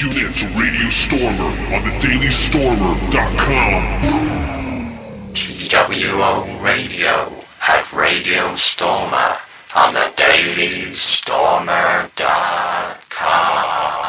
Tune in to Radio Stormer on thedailystormer.com. TWO Radio at Radio Stormer on thedailystormer.com.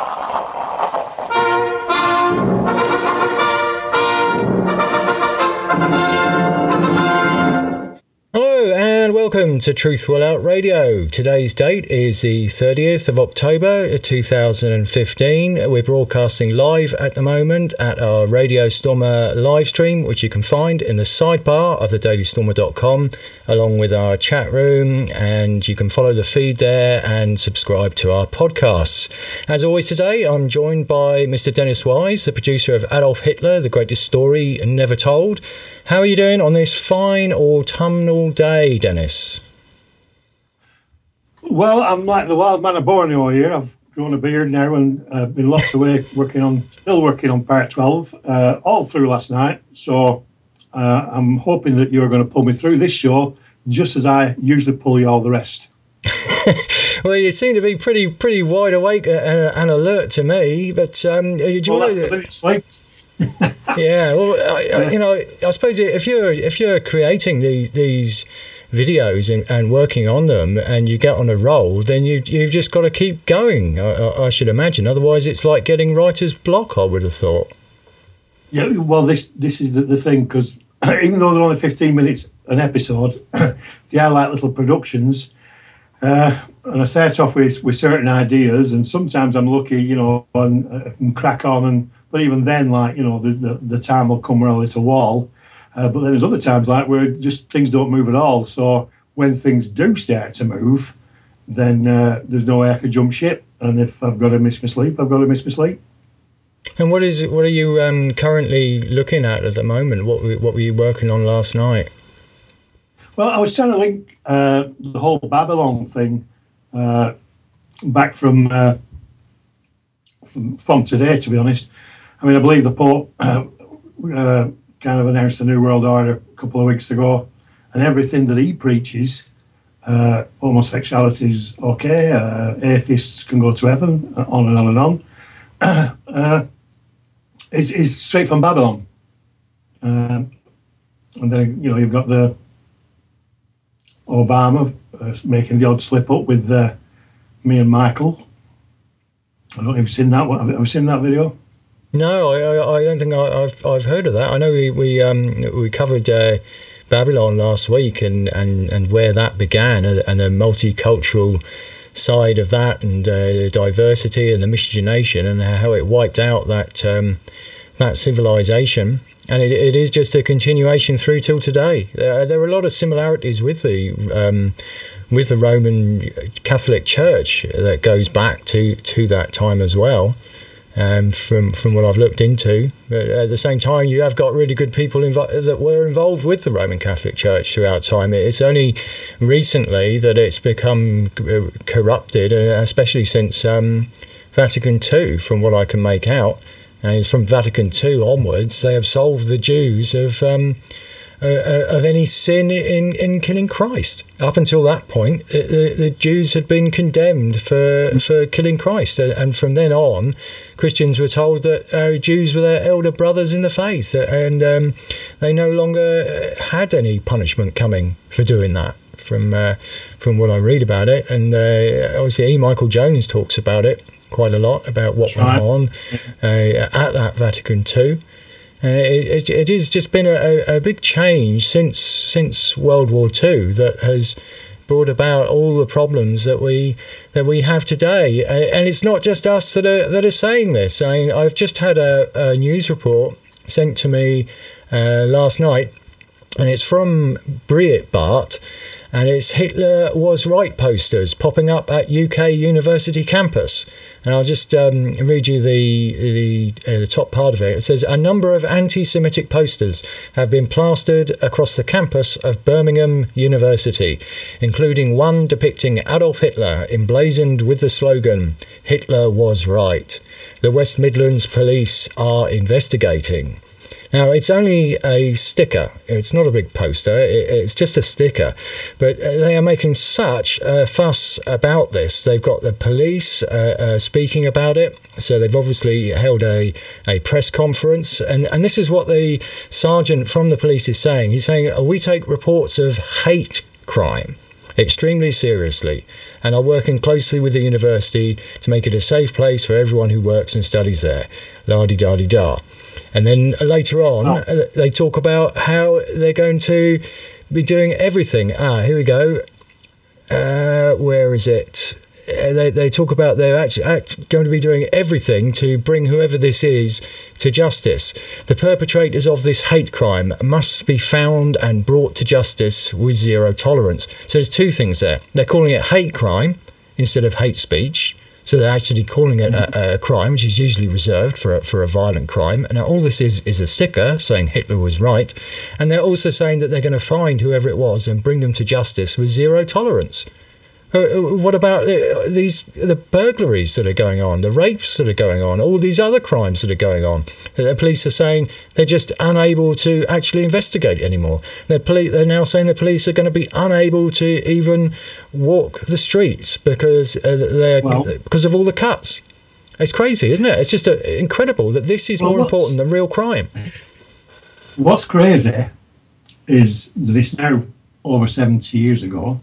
Hello and welcome to Truth Will Out Radio. Today's date is the 30th of October 2015. We're broadcasting live at the moment at our Radio Stormer live stream, which you can find in the sidebar of thedailystormer.com, along with our chat room, and you can follow the feed there and subscribe to our podcasts. As always today, I'm joined by Mr. Dennis Wise, the producer of Adolf Hitler, The Greatest Story Never Told. How are you doing on this fine autumnal day, Dennis? Well, I'm like the wild man of Borneo here. I've grown a beard now and been locked away still working on part 12 all through last night. So I'm hoping that you're going to pull me through this show just as I usually pull you all the rest. Well, you seem to be pretty wide awake and alert to me. But do you want to sleep? Yeah, well, I suppose if you're creating these videos and working on them, and you get on a roll, then you've just got to keep going. I should imagine. Otherwise, it's like getting writer's block, I would have thought. Yeah, well, this is the thing, because even though they're only 15 minutes an episode, they are like little productions. And I start off with certain ideas, and sometimes I'm lucky, and I can crack on. But even then, the time will come where I'll hit a wall. But then there's other times where just things don't move at all. So when things do start to move, then there's no way I can jump ship. And if I've got to miss my sleep, I've got to miss my sleep. And what are you currently looking at the moment? What were you working on last night? Well, I was trying to link the whole Babylon thing back from today, to be honest. I mean, I believe the Pope kind of announced a New World Order a couple of weeks ago, and everything that he preaches, homosexuality is okay, atheists can go to heaven, on and on and on, is straight from Babylon. And then, you've got the Obama making the odd slip up with me and Michael. I don't know if you've seen that one. Have you seen that video? No, I don't think I've heard of that. I know we covered Babylon last week and where that began, and the multicultural side of that, and the diversity and the miscegenation, and how it wiped out that civilization. And it is just a continuation through till today. There are a lot of similarities with the Roman Catholic Church that goes back to that time as well. From what I've looked into, but at the same time, you have got really good people that were involved with the Roman Catholic Church throughout time. It's only recently that it's become corrupted, especially since Vatican II, from what I can make out. And from Vatican II onwards, they absolved the Jews of any sin in killing Christ. Up until that point, the Jews had been condemned for killing Christ, and from then on, Christians were told that Jews were their elder brothers in the faith, and they no longer had any punishment coming for doing that. From what I read about it, and obviously E. Michael Jones talks about it quite a lot, about what went on at that Vatican II. It has just been a big change since World War II that has brought about all the problems that we have today. And it's not just us that are saying this. I mean, I've just had a news report sent to me last night, and it's from Breitbart, and it's Hitler was right posters popping up at UK university campus. And I'll just read you the top part of it. It says, a number of anti-Semitic posters have been plastered across the campus of Birmingham University, including one depicting Adolf Hitler emblazoned with the slogan, Hitler was right. The West Midlands police are investigating. Now, it's only a sticker. It's not a big poster. It's just a sticker. But they are making such a fuss about this. They've got the police speaking about it. So they've obviously held a press conference. And this is what the sergeant from the police is saying. He's saying, we take reports of hate crime extremely seriously and are working closely with the university to make it a safe place for everyone who works and studies there. La-di-da-di-da. And then later on, they talk about how they're going to be doing everything. Here we go. Where is it? They talk about they're actually going to be doing everything to bring whoever this is to justice. The perpetrators of this hate crime must be found and brought to justice with zero tolerance. So there's two things there. They're calling it hate crime instead of hate speech. So they're actually calling it a crime, which is usually reserved for a violent crime. And now all this is a sticker saying Hitler was right. And they're also saying that they're going to find whoever it was and bring them to justice with zero tolerance. What about the burglaries that are going on, the rapes that are going on, all these other crimes that are going on? The police are saying they're just unable to actually investigate anymore. They're now saying the police are going to be unable to even walk the streets because of all the cuts. It's crazy, isn't it? It's just incredible that this is more important than real crime. What's crazy is that it's now over 70 years ago.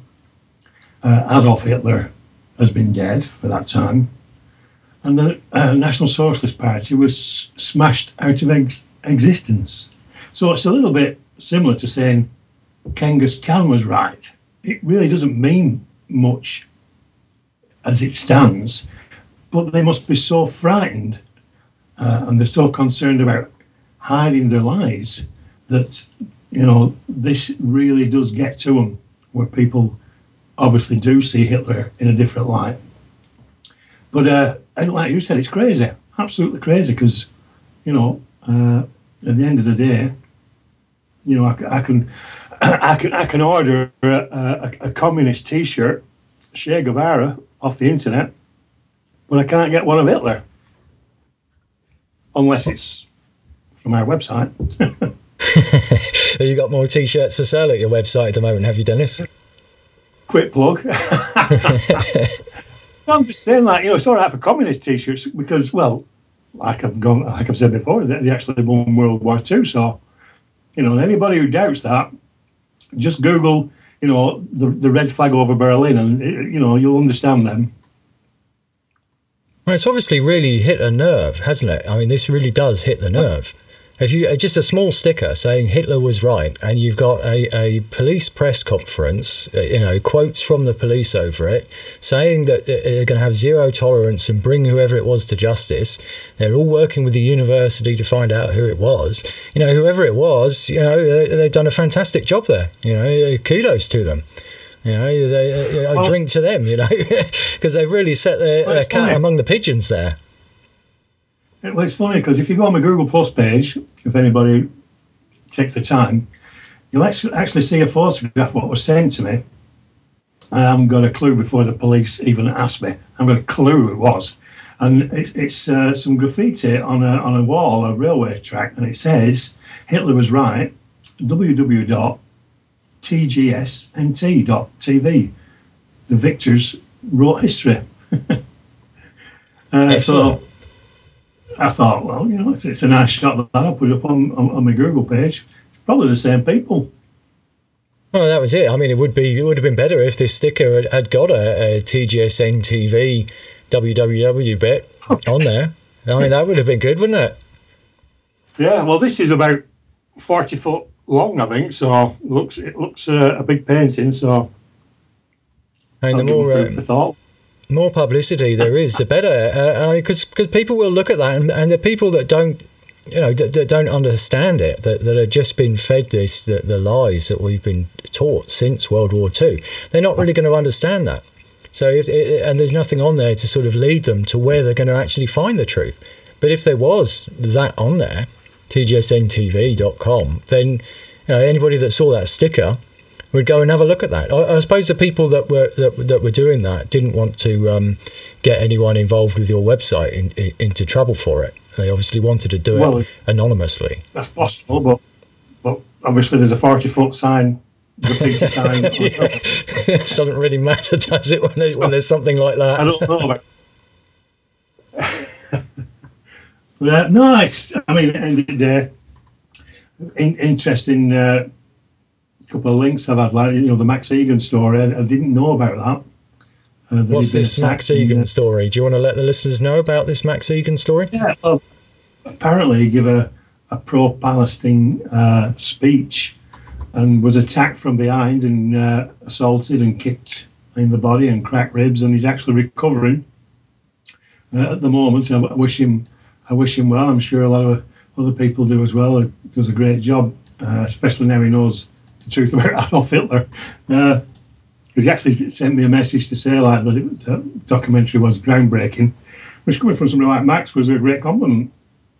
Adolf Hitler has been dead for that time, and the National Socialist Party was smashed out of existence. So it's a little bit similar to saying Genghis Khan was right. It really doesn't mean much as it stands, but they must be so frightened and they're so concerned about hiding their lies that, this really does get to them, where people obviously do see Hitler in a different light. But like you said, it's crazy, absolutely crazy, because, at the end of the day, I can order a communist T-shirt, Che Guevara, off the internet, but I can't get one of Hitler, unless it's from our website. Have you got more T-shirts to sell at your website at the moment, have you, Dennis? Quick plug. I'm just saying that, it's all right for communist T-shirts because, well, like I've said before, they actually won World War II. So, anybody who doubts that, just Google, the red flag over Berlin, and you'll understand them. Well, it's obviously really hit a nerve, hasn't it? I mean, this really does hit the nerve. If you just a small sticker saying Hitler was right, and you've got a police press conference, quotes from the police over it, saying that they're going to have zero tolerance and bring whoever it was to justice. They're all working with the university to find out who it was. Whoever it was, they've done a fantastic job there. Kudos to them. I drink to them, because they've really set their cat among the pigeons there. Well, it's funny because if you go on my Google Plus page, if anybody takes the time, you'll actually see a photograph of what was sent to me. I haven't got a clue before the police even asked me. I haven't got a clue who it was. And it's some graffiti on a wall, a railway track, and it says, Hitler was right, www.tgsnt.tv. The victors wrote history. So I thought, well, it's a nice shot that I'll put up on my Google page. It's probably the same people. Well, that was it. I mean, it would have been better if this sticker had got a TGSN TV www bit on there. I mean, that would have been good, wouldn't it? Yeah. Well, this is about 40 foot long, I think. So it looks a big painting. So I mean, the more publicity there is, the better. Because people will look at that, and the people that don't, that don't understand it, that have just been fed the lies that we've been taught since World War II, they're not really going to understand that. So, and there's nothing on there to sort of lead them to where they're going to actually find the truth. But if there was that on there, tgsntv.com, then anybody that saw that sticker would go and have a look at that. I suppose the people that were doing that didn't want to get anyone involved with your website into trouble for it. They obviously wanted to do it anonymously. That's possible, but obviously there's a 40-foot sign, graffiti sign. It doesn't really matter, does it, when there's something like that? I don't know about but, no, I mean, ended interesting couple of links I've had, like, the Max Egan story. I didn't know about that. What's this Max Egan story? Do you want to let the listeners know about this Max Egan story? Yeah, well, apparently he gave a pro-Palestine speech and was attacked from behind and assaulted and kicked in the body and cracked ribs, and he's actually recovering at the moment. I wish him well. I'm sure a lot of other people do as well. He does a great job, especially now he knows the truth about Adolf Hitler. Because he actually sent me a message to say like that the documentary was groundbreaking, which coming from somebody like Max was a great compliment.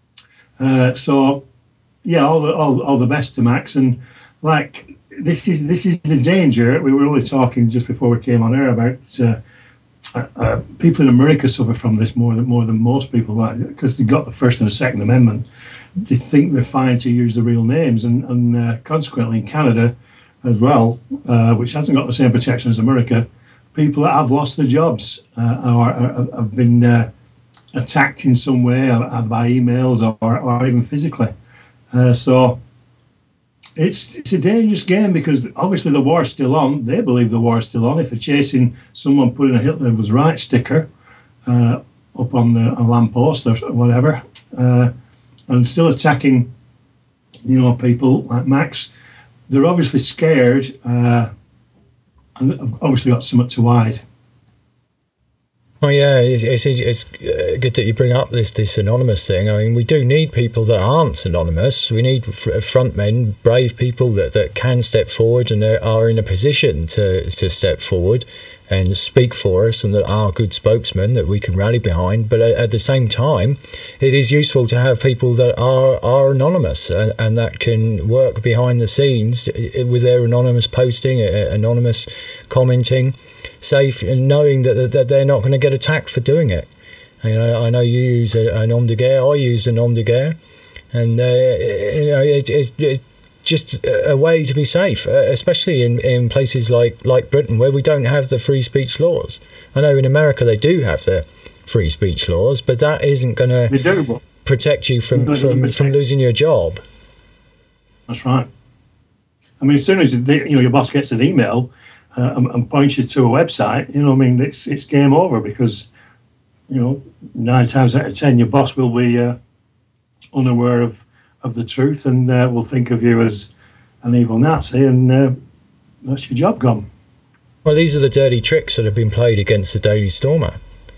So yeah, all the best to Max. And like this is the danger. We were only talking just before we came on air about people in America suffer from this more than most people, because they got the First and the Second Amendment. They think they're fine to use the real names, and consequently in Canada as well, which hasn't got the same protection as America, people that have lost their jobs or have been attacked in some way, either by emails or even physically. So it's a dangerous game, because obviously the war's still on. They believe the war's still on. If they're chasing someone putting a Hitler was right sticker up on a lamppost or whatever, and still attacking, people like Max, they're obviously scared and have obviously got something to hide. Well, yeah, it's good that you bring up this anonymous thing. I mean, we do need people that aren't anonymous. We need front men, brave people that can step forward and are in a position to step forward and speak for us, and that are good spokesmen that we can rally behind. But at the same time, it is useful to have people that are anonymous and that can work behind the scenes with their anonymous posting, anonymous commenting, safe, and knowing that they're not going to get attacked for doing it. I know you use a nom de guerre. I use a nom de guerre, and it's just a way to be safe, especially in places like Britain, where we don't have the free speech laws. I know in America they do have the free speech laws, but that isn't going to protect you from losing your job. That's right. I mean, as soon as your boss gets an email and points you to a website, it's game over, because 9 times out of 10 your boss will be unaware of the truth, and will think of you as an evil Nazi, and that's your job gone. Well, these are the dirty tricks that have been played against the Daily Stormer.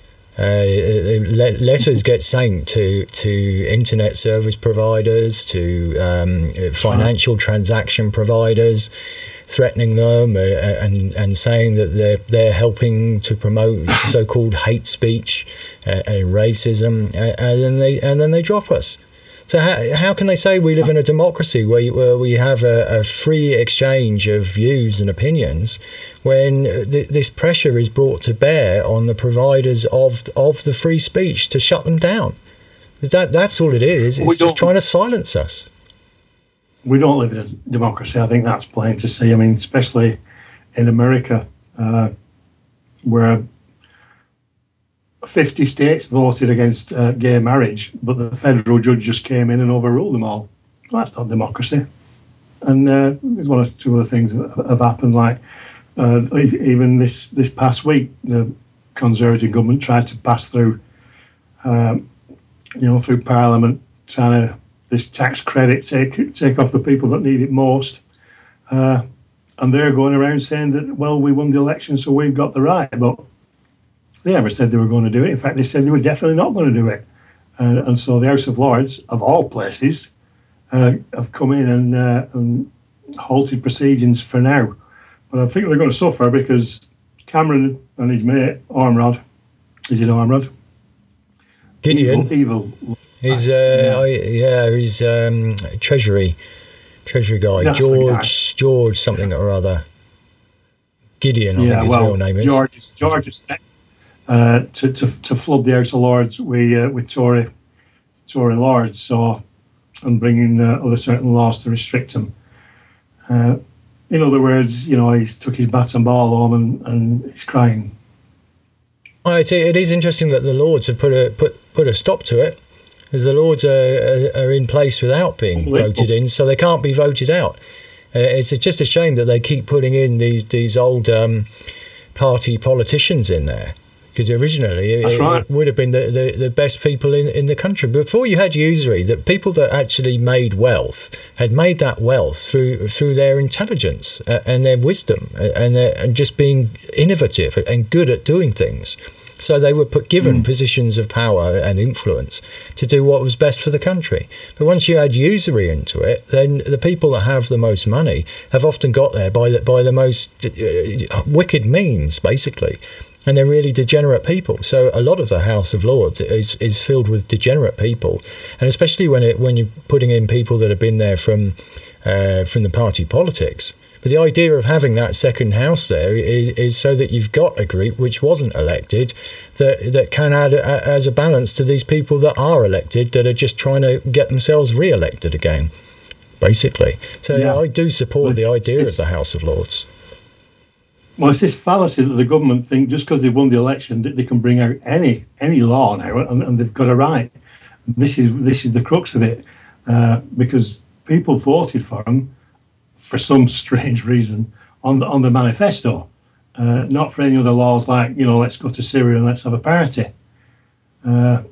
Letters get sent to internet service providers, to financial transaction providers, threatening them and saying that they're helping to promote so-called hate speech and racism, and then they drop us. So how can they say we live in a democracy where we have a free exchange of views and opinions, when this pressure is brought to bear on the providers of the free speech to shut them down? That's all it is. It's just trying to silence us. We don't live in a democracy. I think that's plain to see. I mean, especially in America, where 50 states voted against gay marriage, but the federal judge just came in and overruled them all. Well, that's not democracy. And there's one or two other things that have happened, like even this past week, the Conservative government tried to pass through, through Parliament, trying to this tax credit take off the people that need it most. And they're going around saying that, well, we won the election, so we've got the right. But they never said they were going to do it. In fact, they said they were definitely not going to do it. And so the House of Lords, of all places, have come in and halted proceedings for now. But I think they're going to suffer, because Cameron and his mate, Ormrod, is it Ormrod? Gideon. Evil. He's he's Treasury guy. That's George something or other. Gideon, I think his real name is. George is to flood the House of Lords with Tory Tory lords, so, and bringing other certain laws to restrict them. In other words, he's took his bat and ball home and he's crying. Well, it is interesting that the Lords have put a stop to it, as the Lords are in place without being voted in, so they can't be voted out. It's just a shame that they keep putting in these old party politicians in there, because originally it would have been the best people in the country. Before you had usury, that people that actually made wealth had made that wealth through their intelligence and their wisdom and just being innovative and good at doing things. So they were given positions of power and influence to do what was best for the country. But once you add usury into it, then the people that have the most money have often got there by the most wicked means, basically. And they're really degenerate people. So a lot of the House of Lords is filled with degenerate people, and especially when you're putting in people that have been there from the party politics. But the idea of having that second house there is so that you've got a group which wasn't elected that can add as a balance to these people that are elected, that are just trying to get themselves re-elected again, basically. So yeah, I do support the idea of the House of Lords. Well, it's this fallacy that the government think just because they won the election that they can bring out any law now and they've got a right. This is the crux of it, because people voted for them for some strange reason on the manifesto, not for any other laws like, let's go to Syria and let's have a party, and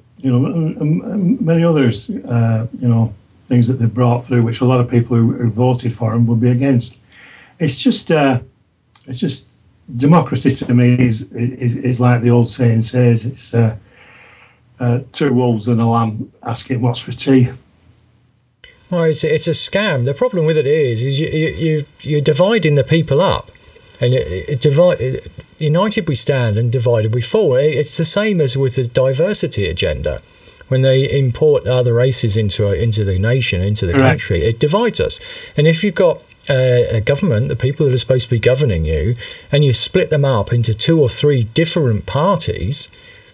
many others, things that they've brought through, which a lot of people who voted for them would be against. It's just democracy to me is like the old saying says, it's two wolves and a lamb asking what's for tea. Well, it's a scam. The problem with it is you're dividing the people up, and united we stand and divided we fall. It's the same as with the diversity agenda. When they import other races into the nation, into the country, it divides us. And if you've got a government, the people that are supposed to be governing you, and you split them up into 2 or 3 different parties,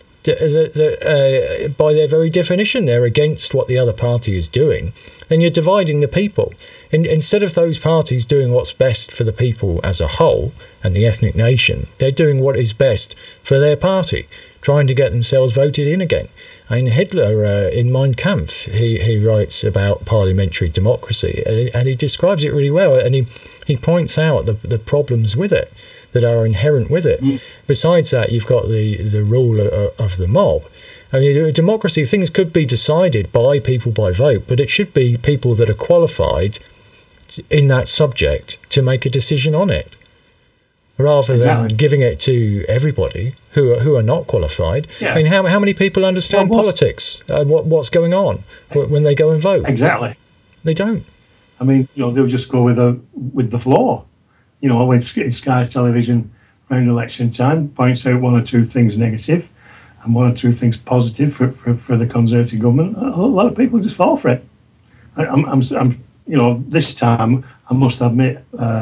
that by their very definition they're against what the other party is doing, then you're dividing the people. Instead of those parties doing what's best for the people as a whole and the ethnic nation, they're doing what is best for their party, trying to get themselves voted in again. I mean, Hitler, in Mein Kampf, he writes about parliamentary democracy, and he describes it really well, and he points out the problems with it that are inherent with it. Besides that, you've got the rule of the mob. I mean, democracy, things could be decided by people by vote, but it should be people that are qualified in that subject to make a decision on it, rather than giving it to everybody who are not qualified. Yeah. I mean, how many people understand politics, what's going on when they go and vote? Exactly. They don't. I mean, they'll just go with the flow. When Sky Television around election time points out 1 or 2 things negative and 1 or 2 things positive for the Conservative government, a lot of people just fall for it. I'm this time I must admit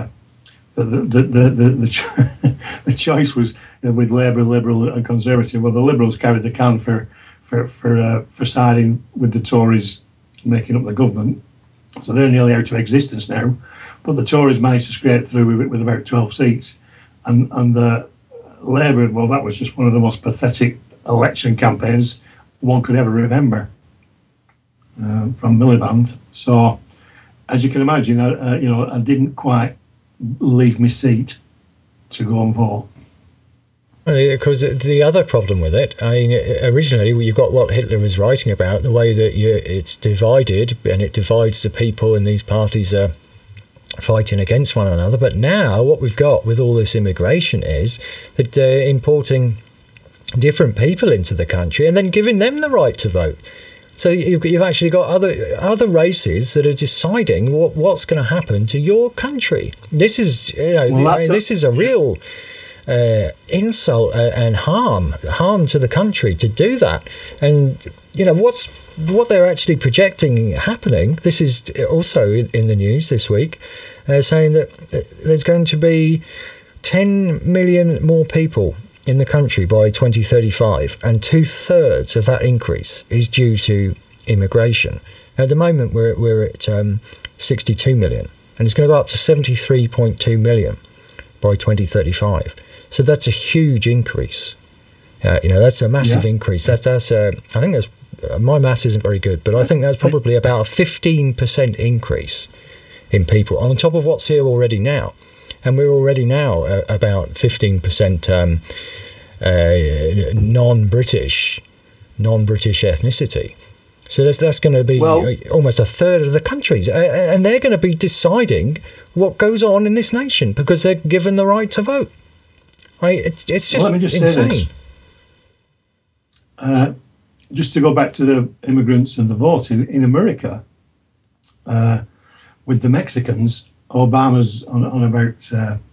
the choice was with Labour, Liberal and Conservative. Well, the Liberals carried the can for siding with the Tories making up the government, so they're nearly out of existence now. But the Tories managed to scrape through with about 12 seats. And the Labour, well, that was just one of the most pathetic election campaigns one could ever remember from Miliband. So, as you can imagine, I didn't quite leave my seat to go and vote. Because the other problem with it, I mean, originally you've got what Hitler was writing about, the way that it's divided, and it divides the people, and these parties are fighting against one another. But now what we've got with all this immigration is that they're importing different people into the country and then giving them the right to vote. So you've actually got other races that are deciding what's going to happen to your country. This is this is a real insult and harm to the country to do that. And what they're actually projecting happening, this is also in the news this week, saying that there's going to be 10 million more people in the country by 2035, and 2/3 of that increase is due to immigration. At the moment, we're at 62 million, and it's going to go up to 73.2 million by 2035. So that's a huge increase. That's a massive increase. That's I think that's, my maths isn't very good, but I think that's probably about a 15% increase in people on top of what's here already now. And we're already now about 15% non-British ethnicity. So that's going to be almost a third of the countries, and they're going to be deciding what goes on in this nation because they're given the right to vote. It's just let me just insane. Say this. Just to go back to the immigrants and the vote in America, with the Mexicans, Obama's on about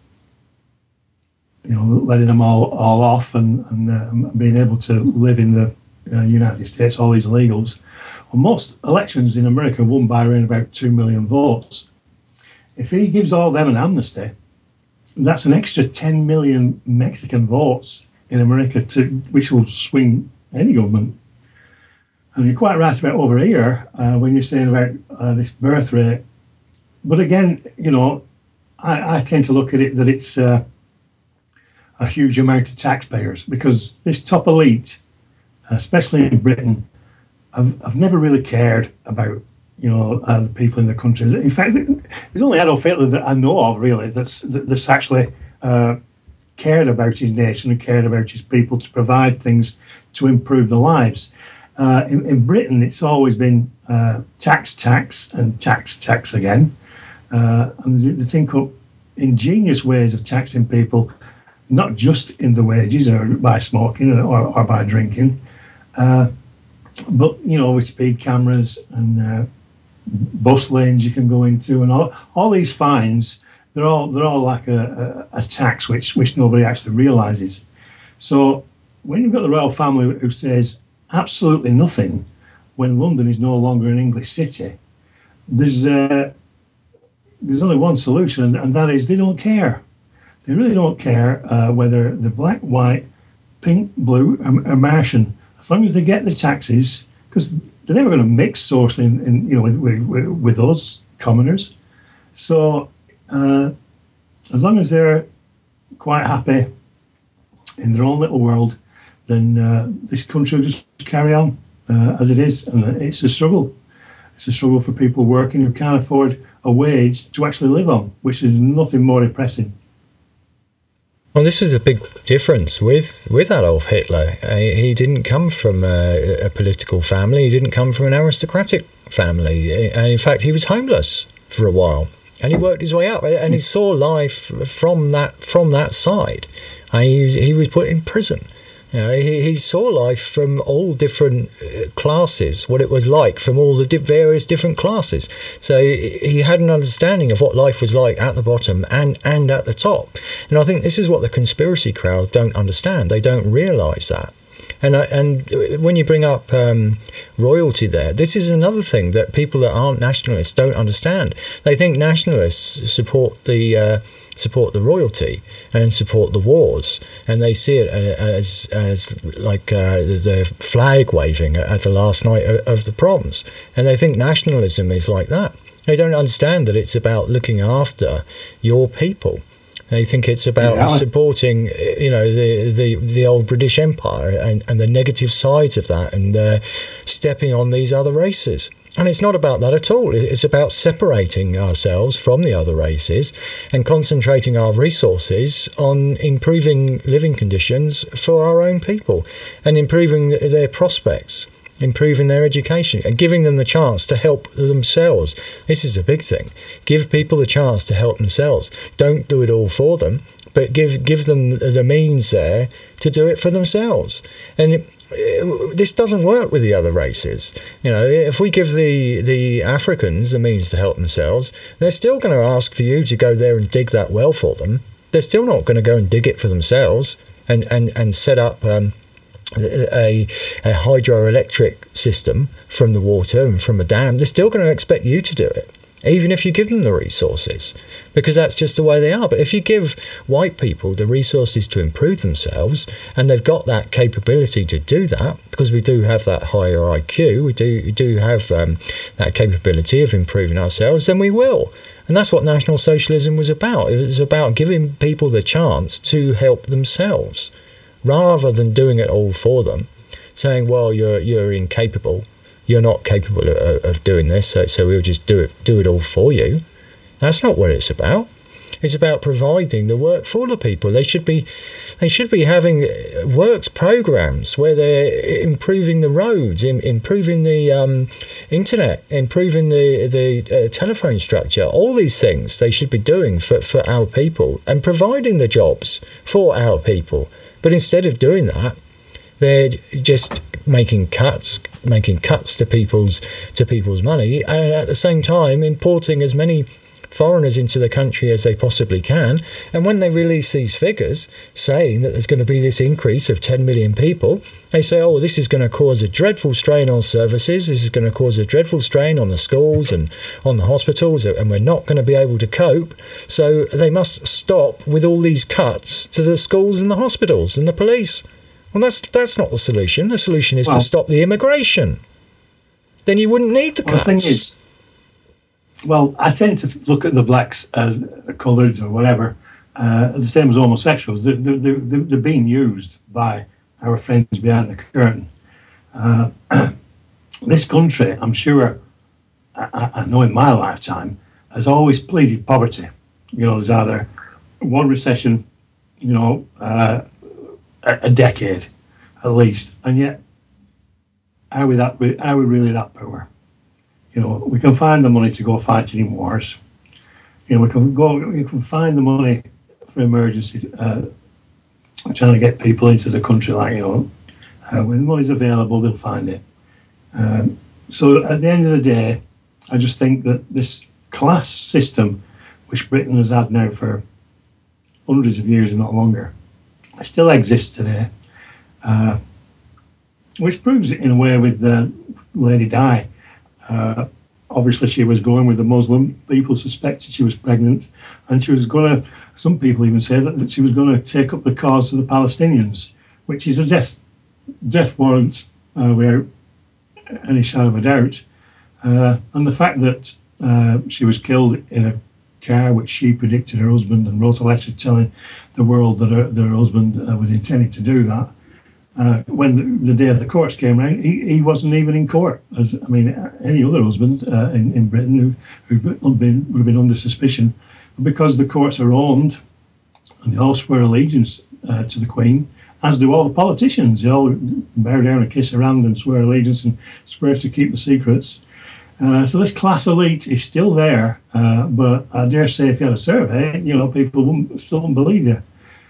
letting them all off and being able to live in the United States, all these illegals. Well, most elections in America won by around about 2 million votes. If he gives all them an amnesty, that's an extra 10 million Mexican votes in America, which will swing any government. And you're quite right about over here when you're saying about this birth rate. But again, I tend to look at it that it's a huge amount of taxpayers, because this top elite, especially in Britain, I've never really cared about the people in the country. In fact, there's only Adolf Hitler that I know of really that's actually cared about his nation and cared about his people to provide things to improve their lives. In Britain, it's always been tax and tax again, and they think up ingenious ways of taxing people, not just in the wages or by smoking or by drinking. But with speed cameras and bus lanes you can go into, and all these fines, they're all like a tax which nobody actually realises. So when you've got the royal family who says absolutely nothing when London is no longer an English city, there's only one solution, and that is they don't care. They really don't care whether they're black, white, pink, blue, or Martian. As long as they get the taxes, because they're never going to mix socially with us commoners. So as long as they're quite happy in their own little world, then this country will just carry on as it is, and it's a struggle. It's a struggle for people working who can't afford a wage to actually live on, which is nothing more depressing. Well, this was a big difference with Adolf Hitler. He didn't come from a political family. He didn't come from an aristocratic family. And in fact, he was homeless for a while. And he worked his way up. And he saw life from that side. He was put in prison. He saw life from all different classes, what it was like from all the various different classes. So he had an understanding of what life was like at the bottom and at the top. And I think this is what the conspiracy crowd don't understand. They don't realise that. And when you bring up royalty there, this is another thing that people that aren't nationalists don't understand. They think nationalists support the royalty and support the wars, and they see it as like the flag waving at the last night of the proms, and they think nationalism is like that. They don't understand that it's about looking after your people. They think it's about supporting, the old British Empire and the negative sides of that, and stepping on these other races. And it's not about that at all. It's about separating ourselves from the other races and concentrating our resources on improving living conditions for our own people and improving their prospects, improving their education and giving them the chance to help themselves. This is a big thing. Give people the chance to help themselves. Don't do it all for them, but give them the means there to do it for themselves. And this doesn't work with the other races. If we give the Africans the means to help themselves, they're still going to ask for you to go there and dig that well for them. They're still not going to go and dig it for themselves and set up a hydroelectric system from the water and from a dam. They're still going to expect you to do it. even if you give them the resources, because that's just the way they are. But if you give white people the resources to improve themselves, and they've got that capability to do that, because we do have that higher IQ, we do have that capability of improving ourselves, then we will. And that's what National Socialism was about. It was about giving people the chance to help themselves, rather than doing it all for them, saying, well, you're incapable. You're not capable of doing this, so we'll just do it all for you. That's not what it's about. It's about providing the work for the people. They should be having works programs where they're improving the roads, improving the internet, improving the telephone structure. All these things they should be doing for our people and providing the jobs for our people. But instead of doing that, they're just making cuts to people's money, and at the same time importing as many foreigners into the country as they possibly can. And when they release these figures saying that there's going to be this increase of 10 million people, they say, oh, this is going to cause a dreadful strain on services, this is going to cause a dreadful strain on the schools and on the hospitals, and we're not going to be able to cope, so they must stop with all these cuts to the schools and the hospitals and the police. Well, that's not the solution. The solution is to stop the immigration. Then you wouldn't need the cuts. The thing is, I tend to look at the blacks as coloured or whatever, the same as homosexuals. They're being used by our friends behind the curtain. This country, I'm sure, I know in my lifetime, has always pleaded poverty. You know, there's either one recession, a decade at least, and yet are we really that poor? We can find the money to go fighting in wars. We can find the money for emergencies, trying to get people into the country. When the money's available, they'll find it. So at the end of the day, I just think that this class system, which Britain has had now for hundreds of years and not longer, still exists today, which proves it in a way with Lady Di. Obviously, she was going with the Muslim. People suspected she was pregnant, and she was going to. Some people even say that she was going to take up the cause of the Palestinians, which is a death warrant without any shadow of a doubt. And the fact that she was killed in a car, which she predicted her husband, and wrote a letter telling the world that her husband was intending to do that. When the day of the courts came around, he wasn't even in court. Any other husband in Britain who would have been under suspicion. Because the courts are owned, and they all swear allegiance to the Queen, as do all the politicians. They all bow down and kiss her hand and swear allegiance and swear to keep the secrets. So this class elite is still there, but I dare say if you had a survey, people still wouldn't believe you.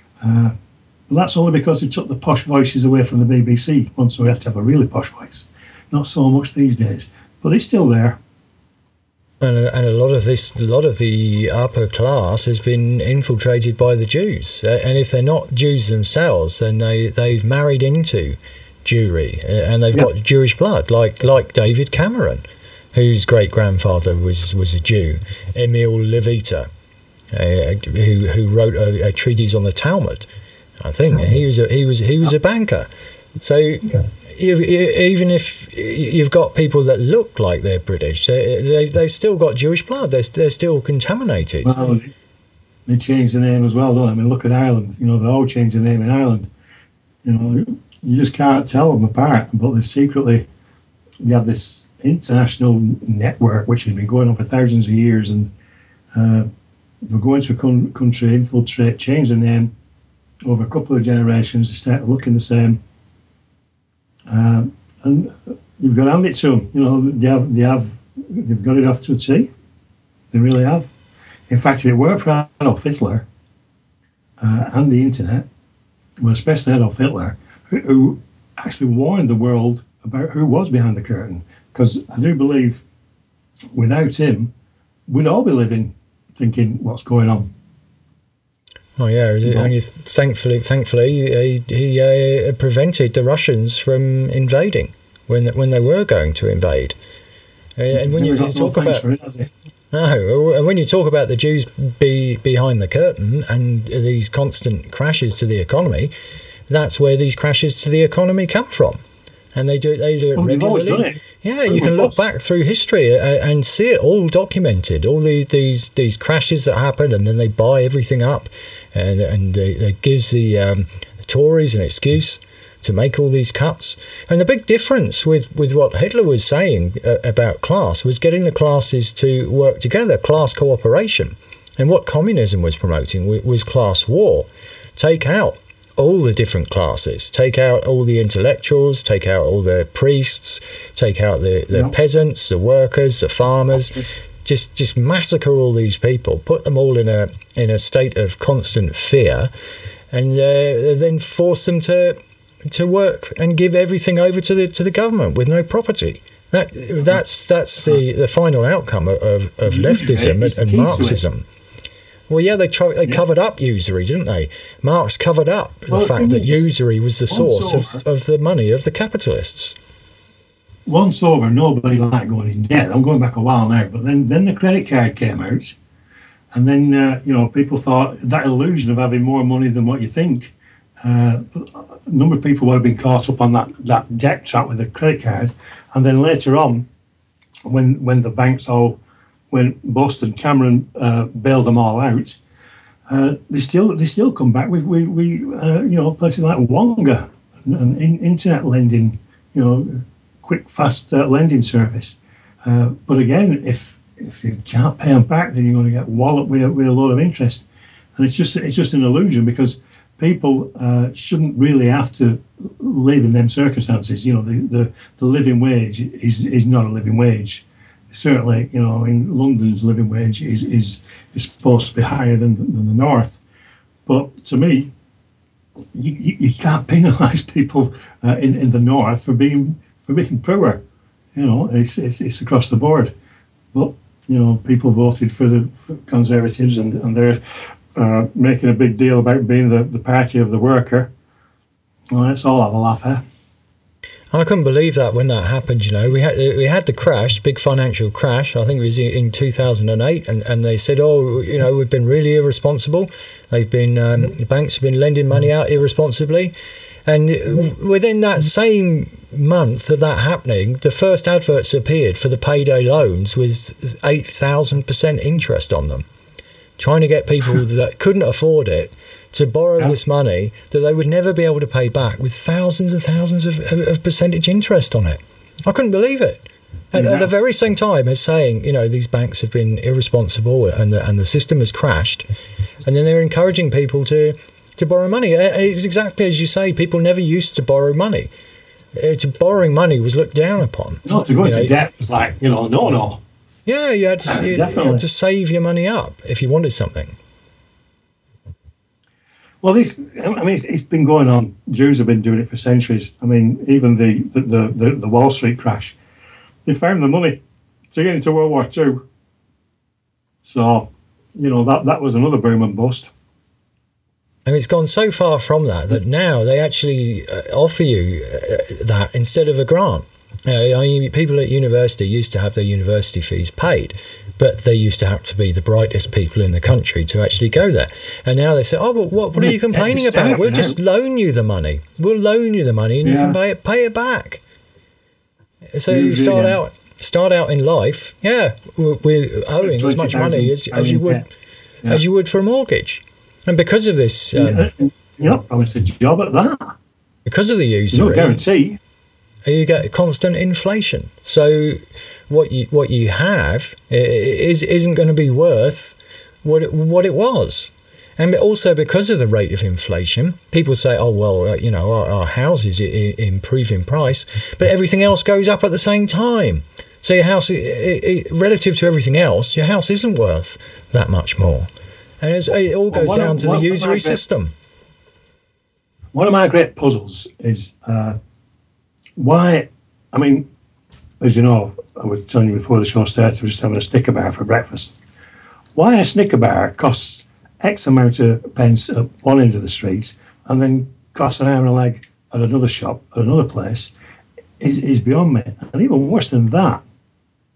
But that's only because they took the posh voices away from the BBC. Once we have to have a really posh voice. Not so much these days, but it's still there. And a lot of the upper class has been infiltrated by the Jews. And if they're not Jews themselves, then they've married into Jewry, and they've got Jewish blood, like David Cameron, whose great-grandfather was a Jew, Emil Levita, who wrote a treatise on the Talmud. I think he was a banker. So even if you've got people that look like they're British, they've still got Jewish blood. They're still contaminated. Well, they changed the name as well, don't they? Look at Ireland. They all changed the name in Ireland. You just can't tell them apart. But they have this international network which has been going on for thousands of years, and they'll go into a country, infiltrate, change the name over a couple of generations. They start looking the same, and you've got to hand it to them. They've got it off to a T. They really have. In fact, if it weren't for Adolf Hitler and the internet, well, especially Adolf Hitler, who actually warned the world about who was behind the curtain. Because I do believe without him, we'd all be living thinking what's going on. Oh yeah, only thankfully he prevented the Russians from invading when they were going to invade. And when you talk about no, and when you talk about the Jews behind the curtain and these constant crashes to the economy, that's where these crashes to the economy come from. And they do it regularly. Yeah, you can look back through history and see it all documented. All these crashes that happen, and then they buy everything up, and it gives the Tories an excuse to make all these cuts. And the big difference with what Hitler was saying about class was getting the classes to work together, class cooperation. And what communism was promoting was class war. Take out all the different classes, take out all the intellectuals, take out all the priests, take out the peasants, the workers, the farmers, just massacre all these people, put them all in a state of constant fear, and then force them to work and give everything over to the government with no property. That's the final outcome of leftism and Marxism. Well, yeah, they covered up usury, didn't they? Marx covered up the fact that usury was the source of the money of the capitalists. Once over, nobody liked going in debt. I'm going back a while now, but then the credit card came out, and then people thought that illusion of having more money than what you think. A number of people would have been caught up on that debt trap with a credit card, and then later on, when the banks all went bust and Cameron bailed them all out, they still come back with places like Wonga and internet lending, quick fast lending service. But again, if you can't pay them back, then you're going to get walloped with a lot of interest, and it's just an illusion, because people shouldn't really have to live in them circumstances. The living wage is not a living wage. Certainly, in London's living wage is supposed to be higher than the north. But to me, you can't penalise people in the north for being poor. It's across the board. But people voted for the Conservatives, and they're making a big deal about being the party of the worker. Well, let's all have a laugh, eh? I couldn't believe that when that happened. We had the crash, big financial crash. I think it was in 2008, and they said, we've been really irresponsible. They've been the banks have been lending money out irresponsibly, and within that same month of that happening, the first adverts appeared for the payday loans with 8,000% interest on them, trying to get people that couldn't afford it to borrow this money that they would never be able to pay back, with thousands and thousands of percentage interest on it. I couldn't believe it. At the very same time as saying, these banks have been irresponsible and the system has crashed, and then they're encouraging people to borrow money. It's exactly as you say, people never used to borrow money. Borrowing money was looked down upon. No, to go into debt was like, no. Yeah, you had to save your money up if you wanted something. Well, it's been going on. Jews have been doing it for centuries. I mean, even the Wall Street crash, they found the money to get into World War II. So, that was another boom and bust. And it's gone so far from that now they actually offer you that instead of a grant. People at university used to have their university fees paid, but they used to have to be the brightest people in the country to actually go there. And now they say, but what are you complaining about? We'll just loan you the money. We'll loan you the money and you can pay it back. So you start out in life, with owing as much money as you would for a mortgage. And because of this... promised a job at that. Because of the usury... No guarantee. You get constant inflation. So what you have isn't going to be worth what it was. And also because of the rate of inflation, people say, our houses improve in price, but everything else goes up at the same time. So your house, relative to everything else, your house isn't worth that much more. And it all goes down to the usury system. One of my great puzzles is... why, as you know, I was telling you before the show started, I was just having a Snicker bar for breakfast. Why a Snicker bar costs X amount of pence at one end of the street and then costs an arm and a leg at another shop, at another place, is beyond me. And even worse than that,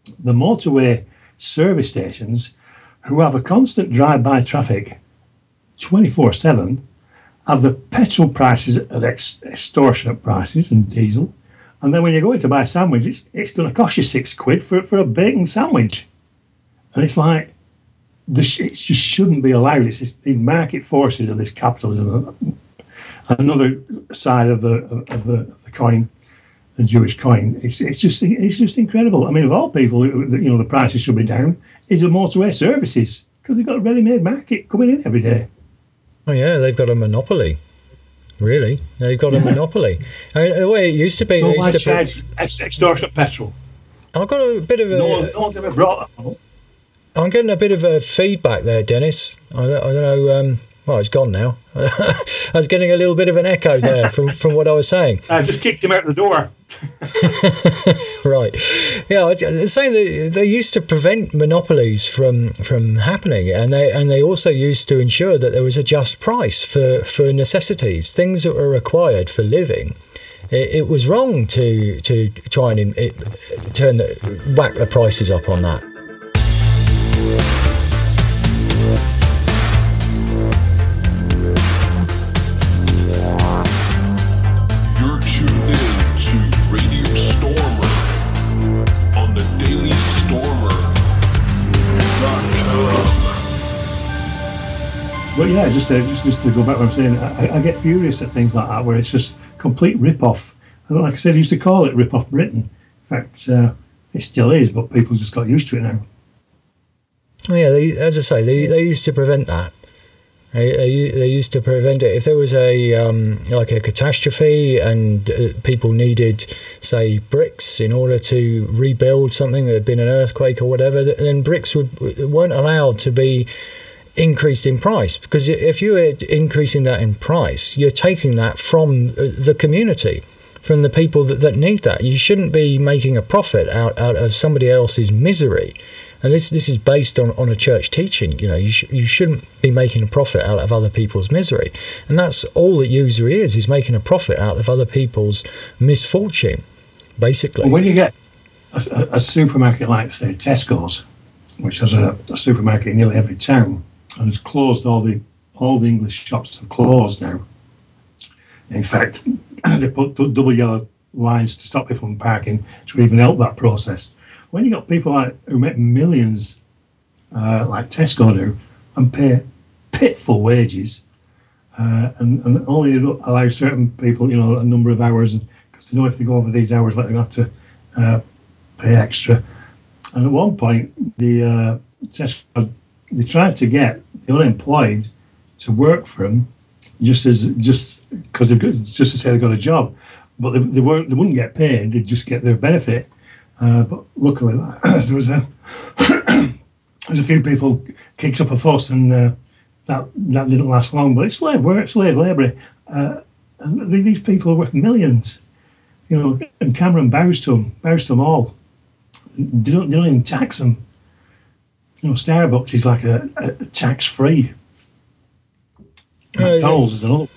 the motorway service stations, who have a constant drive-by traffic 24/7, have the petrol prices at extortionate prices and diesel. And then when you go in to buy a sandwich, it's going to cost you £6 for a bacon sandwich. And it's like, it just shouldn't be allowed. It's just these market forces of this capitalism. Another side of the coin, the Jewish coin, it's just incredible. I mean, of all people, the prices should be down, is the motorway services, because they've got a ready-made market coming in every day. Oh yeah, they've got a monopoly. Really, they've got a monopoly. I mean, the way it used to be, No they one used to charge extortionate petrol. I've got a bit of a. No one's ever brought that up. I'm getting a bit of a feedback there, Dennis. I don't know. Well, it's gone now. I was getting a little bit of an echo there from what I was saying. I just kicked him out the door. Right. Yeah, I was saying that they used to prevent monopolies from happening, and they also used to ensure that there was a just price for necessities, things that were required for living. It was wrong to try and whack the prices up on that. You're tuned in to Radio Stormer on the DailyStormer.com. But yeah, just to go back to what I'm saying, I get furious at things like that where it's just complete rip-off. And like I said, I used to call it rip-off Britain. In fact, it still is, but people just got used to it now. Oh yeah, as I say, they used to prevent that. They used to prevent it. If there was a catastrophe and people needed, say, bricks in order to rebuild something that had been an earthquake or whatever, then bricks weren't allowed to be increased in price, because if you were increasing that in price, you're taking that from the community, from the people that need that. You shouldn't be making a profit out of somebody else's misery. And this is based on a church teaching. You shouldn't be making a profit out of other people's misery. And that's all that usury is making a profit out of other people's misfortune, basically. Well, when you get a supermarket like, say, Tesco's, which has a supermarket in nearly every town, and it's closed, all the English shops have closed now. In fact, they put double yellow lines to stop people from parking to even help that process. When you got people who make millions, like Tesco do, and pay pitiful wages, and only allow certain people, a number of hours, because they know if they go over these hours, they're going to have to pay extra. And at one point, the Tesco, they tried to get the unemployed to work for them, just because just to say they got a job, but they wouldn't get paid. They'd just get their benefit. But luckily, there was a few people kicked up a fuss, and that didn't last long. But it's slave work, slave labour, and these people are worth millions. And Cameron bows to them all. They don't even tax them. Starbucks is like a tax-free. McDonald's is another.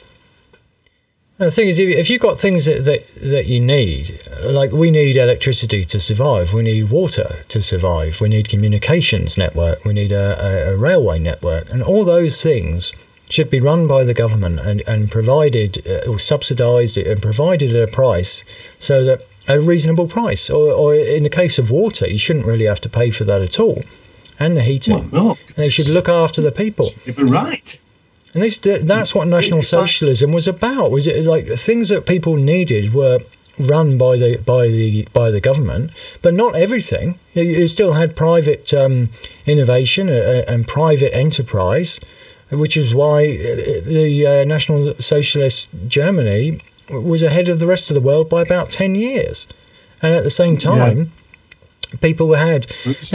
The thing is, if you've got things that you need, like we need electricity to survive, we need water to survive, we need communications network, we need a railway network, and all those things should be run by the government and provided or subsidised and provided at a price, so that a reasonable price, or in the case of water, you shouldn't really have to pay for that at all, and the heating. Well, no, and they should look after the people. You're right. And that's what National Socialism was about. Was it like things that people needed were run by the government, but not everything. You still had private innovation and private enterprise, which is why the National Socialist Germany was ahead of the rest of the world by about 10 years. And at the same time, people had things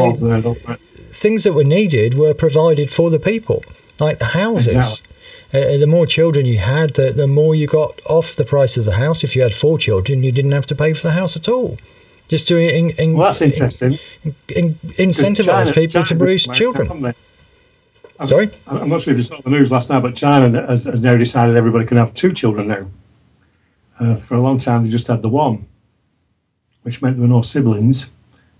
that were needed were provided for the people. Like the houses, the more children you had, the more you got off the price of the house. If you had 4 children, you didn't have to pay for the house at all. Just to well, that's interesting. Incentivise people to produce children. Sorry? I'm not sure if you saw the news last night, but China has now decided everybody can have 2 children now. For a long time, they just had the one, which meant there were no siblings.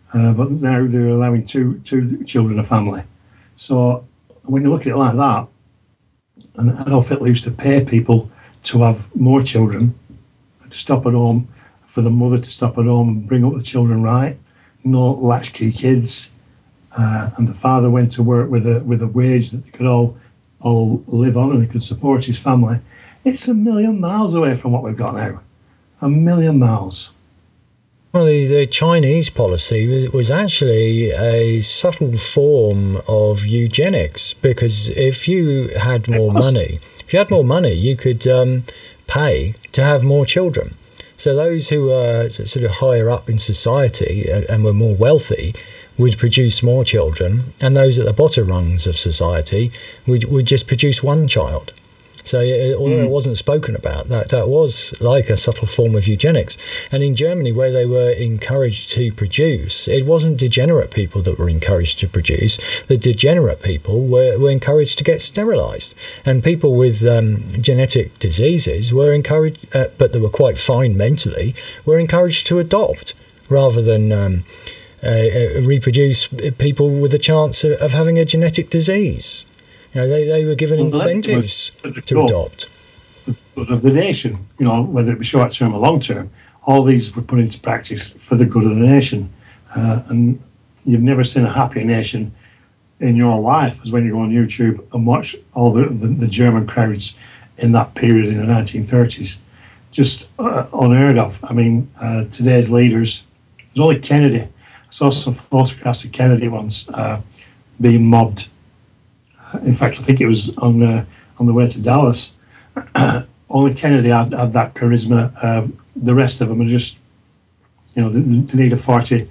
but now they're allowing two children a family. So when you look at it like that, and Adolf Hitler used to pay people to have more children, to stop at home, for the mother to stop at home and bring up the children right, no latchkey kids, and the father went to work with a wage that they could all live on and he could support his family. It's a million miles away from what we've got now. A million miles. Well, the Chinese policy was actually a subtle form of eugenics, because if you had more money, you could pay to have more children. So those who were sort of higher up in society and were more wealthy would produce more children, and those at the bottom rungs of society would just produce one child. So although it wasn't spoken about, that was like a subtle form of eugenics. And in Germany, where they were encouraged to produce, it wasn't degenerate people that were encouraged to produce. The degenerate people were encouraged to get sterilised. And people with genetic diseases were encouraged, but they were quite fine mentally, were encouraged to adopt rather than reproduce people with a chance of having a genetic disease. You know, they were given incentives to adopt. Of the nation, you know, whether it be short term or long term, all these were put into practice for the good of the nation. And you've never seen a happier nation in your life as when you go on YouTube and watch all the German crowds in that period in the 1930s. Just unheard of. I mean, today's leaders, there's only Kennedy. I saw some photographs of Kennedy once being mobbed. In fact, I think it was on the way to Dallas. Only Kennedy had that charisma. The rest of them are just, you know, they need a 40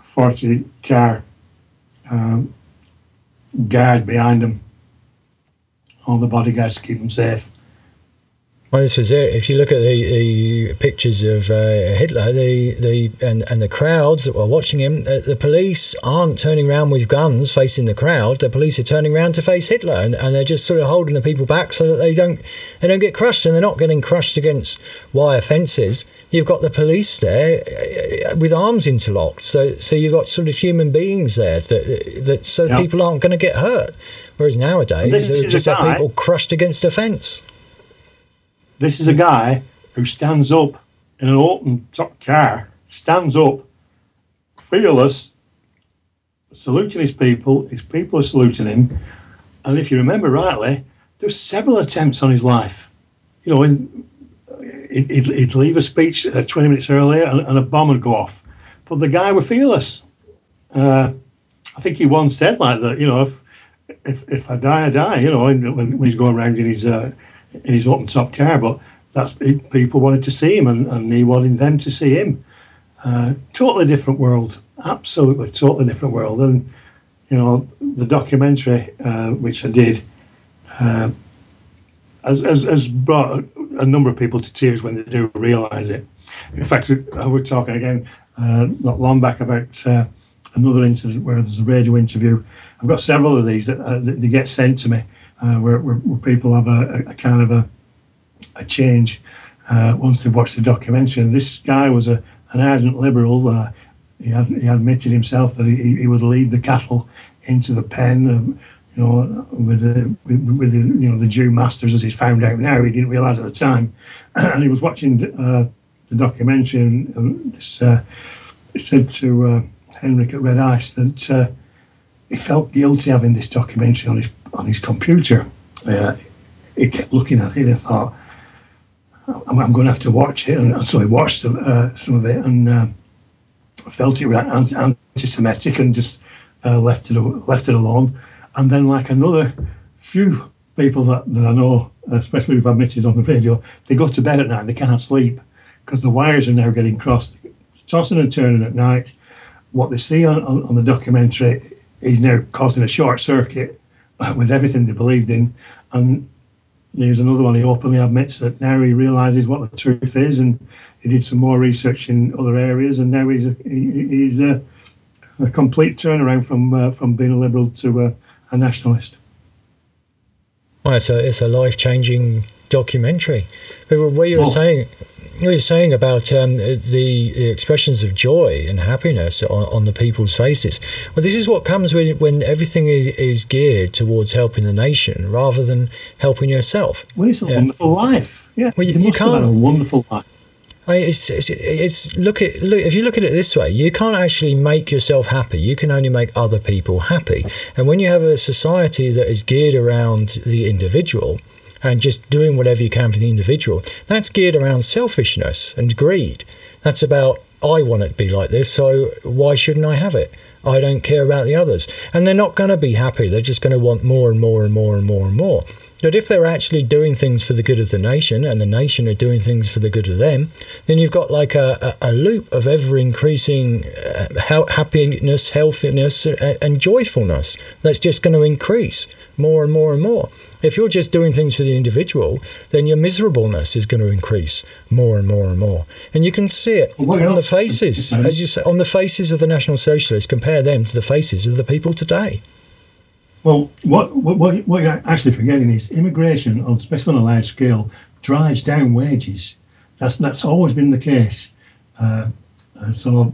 car guard behind them. All the bodyguards to keep them safe. Well, this was it. If you look at the pictures of Hitler, and the crowds that were watching him, the police aren't turning around with guns facing the crowd. The police are turning around to face Hitler, and they're just sort of holding the people back so that they don't get crushed, and they're not getting crushed against wire fences. You've got the police there with arms interlocked, so you've got sort of human beings there that people aren't going to get hurt. Whereas nowadays, they just have people crushed against a fence. This is a guy who stands up in an open top car, stands up, fearless, saluting his people are saluting him. And if you remember rightly, there's several attempts on his life. You know, he'd leave a speech 20 minutes earlier and a bomb would go off. But the guy was fearless. I think he once said like that, you know, if I die, I die, you know, when he's going around in his open top car, but that's people wanted to see him and he wanted them to see him. Totally different world, absolutely totally different world. And you know, the documentary which I did has brought a number of people to tears when they do realise it. In fact, we're talking again not long back about another incident where there's a radio interview. I've got several of these that they get sent to me. Where people have a kind of a change once they've watched the documentary. And this guy was an ardent liberal. He admitted himself that he would lead the cattle into the pen, you know, with the Jew masters, as he's found out now. He didn't realise at the time. And he was watching the documentary, and this he said to Henrik at Red Ice that he felt guilty having this documentary on his computer. He kept looking at it and thought, I'm going to have to watch it. And so he watched some of it and felt it was anti-Semitic and just left it alone. And then, like another few people that I know, especially who've admitted on the radio, they go to bed at night and they can't sleep because the wires are now getting crossed, tossing and turning at night. What they see on the documentary is now causing a short circuit with everything they believed in. And there's another one, he openly admits that now he realises what the truth is, and he did some more research in other areas, and now he's a complete turnaround from being a liberal to a nationalist. Well, it's a life-changing documentary. Where you were saying you're saying about the expressions of joy and happiness on the people's faces. Well, this is what comes when everything is geared towards helping the nation rather than helping yourself. Well, it's a wonderful life. Yeah, well, you can't have a wonderful life. I mean, if you look at it this way, you can't actually make yourself happy. You can only make other people happy. And when you have a society that is geared around the individual and just doing whatever you can for the individual, that's geared around selfishness and greed. That's about, I want it to be like this, so why shouldn't I have it? I don't care about the others. And they're not going to be happy. They're just going to want more and more and more and more and more. But if they're actually doing things for the good of the nation and the nation are doing things for the good of them, then you've got like a loop of ever-increasing happiness, healthiness and joyfulness that's just going to increase more and more and more. If you're just doing things for the individual, then your miserableness is going to increase more and more and more. And you can see it on the faces, as you say, on the faces of the National Socialists. Compare them to the faces of the people today. Well, what you're actually forgetting is immigration, especially on a large scale, drives down wages. That's always been the case. So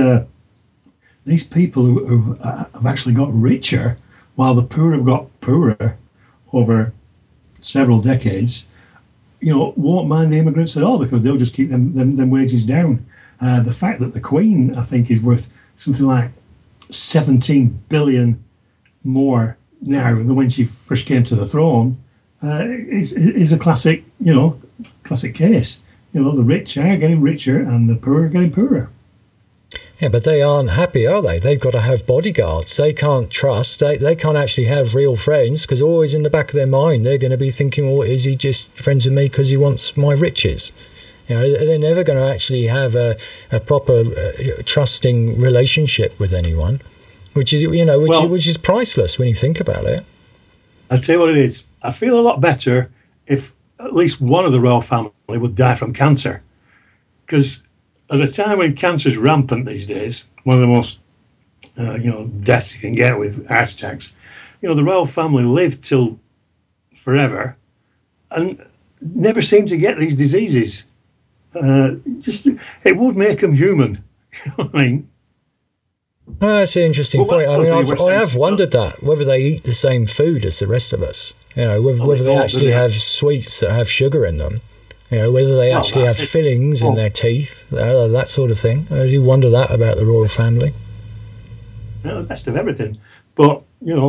these people who have actually got richer, while the poor have got poorer over several decades, won't mind the immigrants at all because they'll just keep them wages down. The fact that the Queen, I think, is worth something like 17 billion more now than when she first came to the throne is a classic case. The rich are getting richer and the poor are getting poorer. Yeah, but they aren't happy, are they? They've got to have bodyguards. They can't trust. They can't actually have real friends because always in the back of their mind they're going to be thinking, well, is he just friends with me because he wants my riches? They're never going to actually have a proper trusting relationship with anyone, which is priceless when you think about it. I'll tell you what it is. I feel a lot better if at least one of the royal family would die from cancer, because at a time when cancer is rampant these days, one of the most deaths you can get with heart attacks, the royal family lived till forever and never seemed to get these diseases. It would make them human. You know what I mean? Well, that's an interesting point. I mean, I have wondered that, whether they eat the same food as the rest of us. Whether they actually have sweets that have sugar in them. Whether they actually have fillings in their teeth, that sort of thing. I do wonder that about the royal family. The best of everything. But,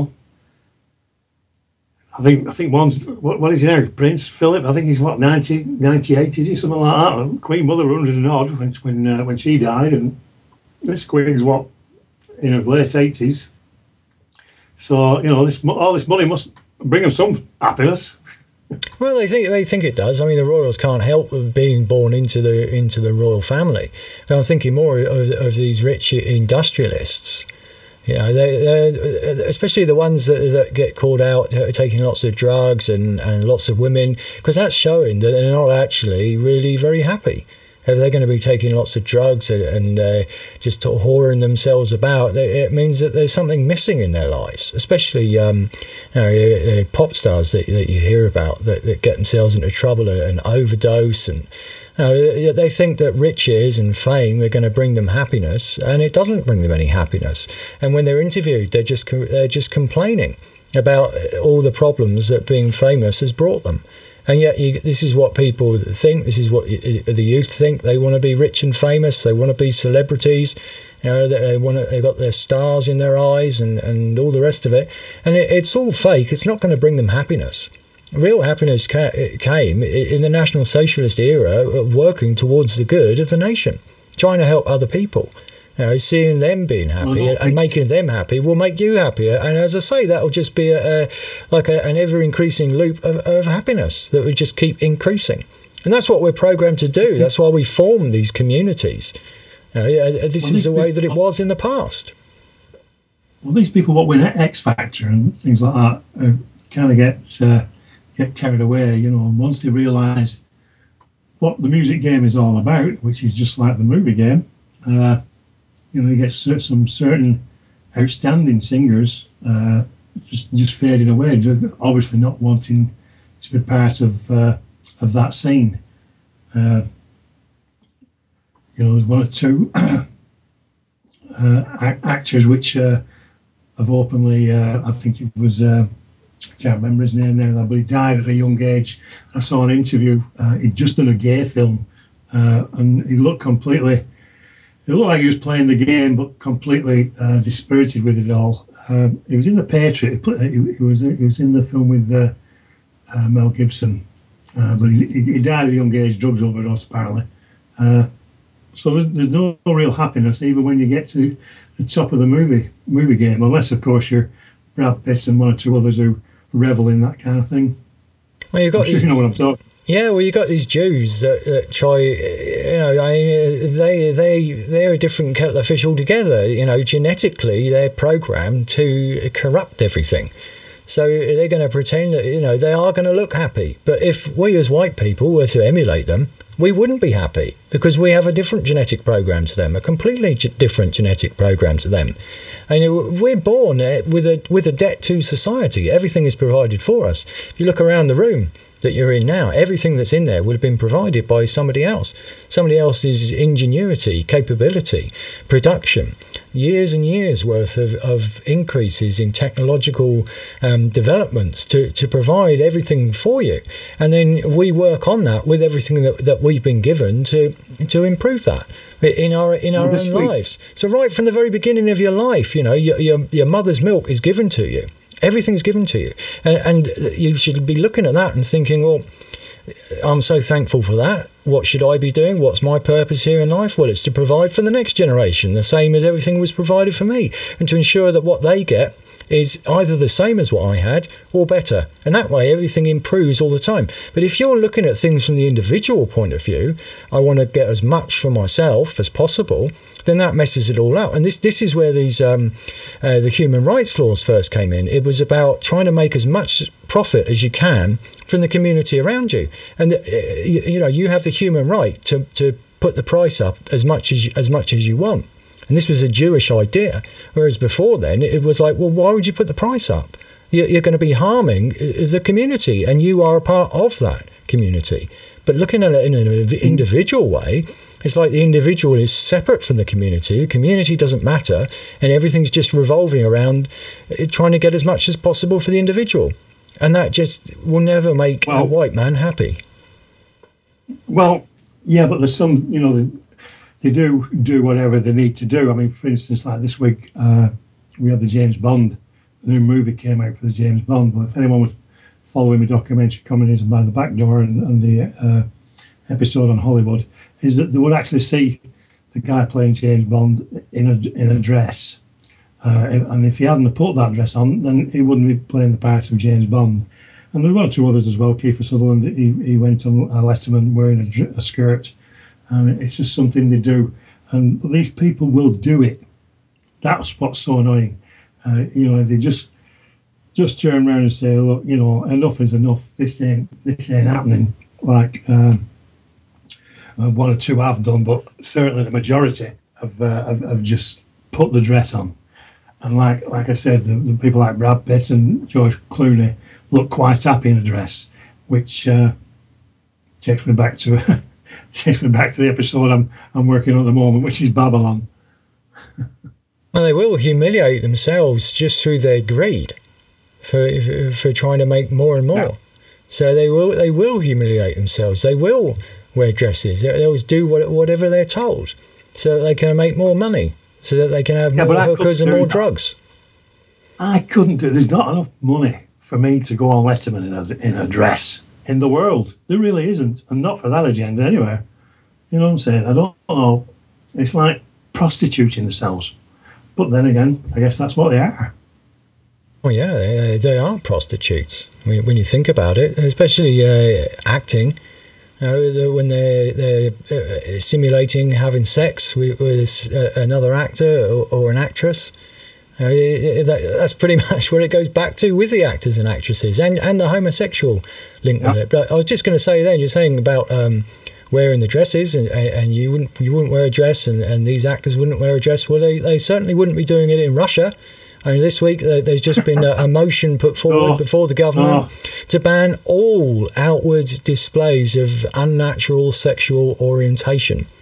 I think one's, what is he now? Prince Philip, I think he's 90, 98, is he? Something like that. Queen Mother 100 and odd when she died, and this Queen's in her late 80s. So, all this money must bring them some happiness. Well, they think it does. I mean, the royals can't help being born into the royal family. But I'm thinking more of these rich industrialists. They're especially the ones that get called out taking lots of drugs and lots of women, because that's showing that they're not actually really very happy. If they're going to be taking lots of drugs and just whoring themselves about, it means that there's something missing in their lives, especially pop stars that you hear about that get themselves into trouble and overdose. And they think that riches and fame are going to bring them happiness, and it doesn't bring them any happiness. And when they're interviewed, they're just complaining about all the problems that being famous has brought them. And yet this is what people think. This is what the youth think. They want to be rich and famous. They want to be celebrities. They've got their stars in their eyes and all the rest of it. And it's all fake. It's not going to bring them happiness. Real happiness came in the National Socialist era of working towards the good of the nation, trying to help other people. Seeing them being happy and making them happy will make you happier. And as I say, that will just be an ever-increasing loop of happiness that would just keep increasing. And that's what we're programmed to do. That's why we form these communities. This is the way that it was in the past. Well, these people what win X Factor and things like that kind of get carried away. Once they realise what the music game is all about, which is just like the movie game. You get some certain outstanding singers just fading away, obviously not wanting to be part of that scene. there's one or two actors which have openly, I think it was, I can't remember his name now, but he died at a young age. I saw an interview, he'd just done a gay film, and he looked completely, it looked like he was playing the game, but completely dispirited with it all. He was in The Patriot, he was in the film with Mel Gibson, but he died at a young age, drugs overdose apparently. So there's no real happiness even when you get to the top of the movie game, unless of course you're Brad Pitt and one or two others who revel in that kind of thing. Well, you know what I'm talking. Yeah, well, you got these Jews that try. They're a different kettle of fish altogether. Genetically, they're programmed to corrupt everything. So they're going to pretend that they are going to look happy. But if we as white people were to emulate them, we wouldn't be happy because we have a different genetic program to them, a completely different genetic program to them. And we're born with a debt to society. Everything is provided for us. If you look around the room that you're in now, everything that's in there would have been provided by somebody else's ingenuity, capability, production, years and years worth of increases in technological developments to provide everything for you. And then we work on that with everything that we've been given to improve that in our own lives. So right from the very beginning of your life, your mother's milk is given to you. Everything's given to you. And you should be looking at that and thinking, well, I'm so thankful for that. What should I be doing? What's my purpose here in life? Well, it's to provide for the next generation, the same as everything was provided for me, and to ensure that what they get is either the same as what I had or better. And that way everything improves all the time. But if you're looking at things from the individual point of view, I want to get as much for myself as possible, then that messes it all up. And this is where these the human rights laws first came in. It was about trying to make as much profit as you can from the community around you. And you have the human right to put the price up as much as you want. And this was a Jewish idea, whereas before then it was like, well, why would you put the price up? You're going to be harming the community, and you are a part of that community. But looking at it in an individual way, it's like the individual is separate from the community doesn't matter, and everything's just revolving around trying to get as much as possible for the individual. And that just will never make a white man happy. Well, yeah, but there's some, they do whatever they need to do. I mean, for instance, like this week, we have the James Bond. The new movie came out for the James Bond. But if anyone was following the documentary Communism by the Back Door and the episode on Hollywood, is that they would actually see the guy playing James Bond in a dress. And if he hadn't put that dress on, then he wouldn't be playing the part of James Bond. And there were one or two others as well. Kiefer Sutherland, he went on Letterman wearing a skirt. It's just something they do, and these people will do it. That's what's so annoying. They just turn around and say, "Look, enough is enough. This ain't happening." Like one or two have done, but certainly the majority have just put the dress on. And like I said, the people like Brad Pitt and George Clooney look quite happy in a dress, which takes me back to. Takes me back to the episode I'm working on at the moment, which is Babylon. Well, they will humiliate themselves just through their greed for trying to make more and more. So they will humiliate themselves. They will wear dresses. They'll do whatever they're told, so that they can make more money, so that they can have more hookers and more drugs. I couldn't do. There's not enough money for me to go on Letterman in a dress. In the world, there really isn't, and not for that agenda anyway. You know what I'm saying? I don't know. It's like prostituting themselves. But then again, I guess that's what they are. Well, yeah, they are prostitutes when you think about it, especially acting. When they're simulating having sex with another actor or an actress. That's pretty much what it goes back to with the actors and actresses and the homosexual link with it. But I was just going to say then, you're saying about wearing the dresses and you wouldn't wear a dress and these actors wouldn't wear a dress. Well, they certainly wouldn't be doing it in Russia. I mean, this week there's just been a motion put forward before the government to ban all outward displays of unnatural sexual orientation.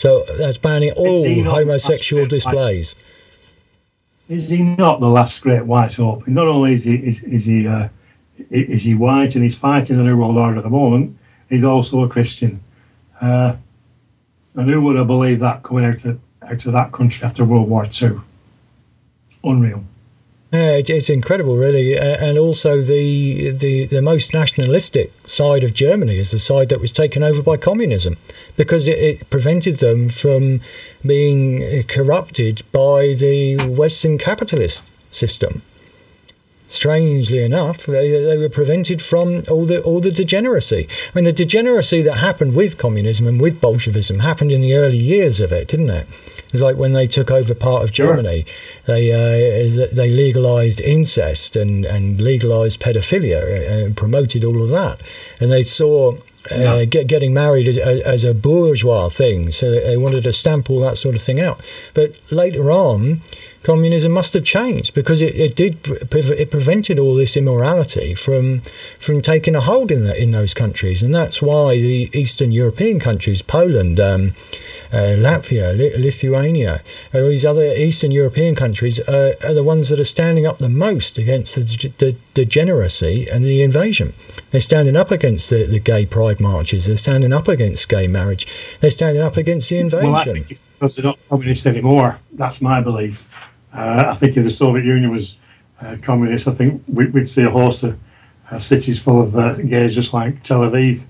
So that's banning all homosexual displays. Is he not the last great white hope? Not only is he white and he's fighting the New World Order at the moment, he's also a Christian. And who would have believed that coming out of that country after World War II? Unreal. Yeah, it's incredible, really. And also the most nationalistic side of Germany is the side that was taken over by communism, because it prevented them from being corrupted by the Western capitalist system. Strangely enough, they were prevented from all the degeneracy. I mean, the degeneracy that happened with communism and with Bolshevism happened in the early years of it, didn't it? It's like when they took over part of Germany, they legalised incest and legalised pedophilia and promoted all of that. And they saw getting married as a bourgeois thing, so they wanted to stamp all that sort of thing out. But later on, communism must have changed, because it prevented all this immorality from taking a hold in those countries. And that's why the Eastern European countries, Poland, Latvia, Lithuania, all these other Eastern European countries are the ones that are standing up the most against the degeneracy and the invasion. They're standing up against the gay pride marches. They're standing up against gay marriage. They're standing up against the invasion. Well, I think it's because they're not communist anymore. That's my belief. I think if the Soviet Union was communist, I think we'd see a host of cities full of gays, just like Tel Aviv.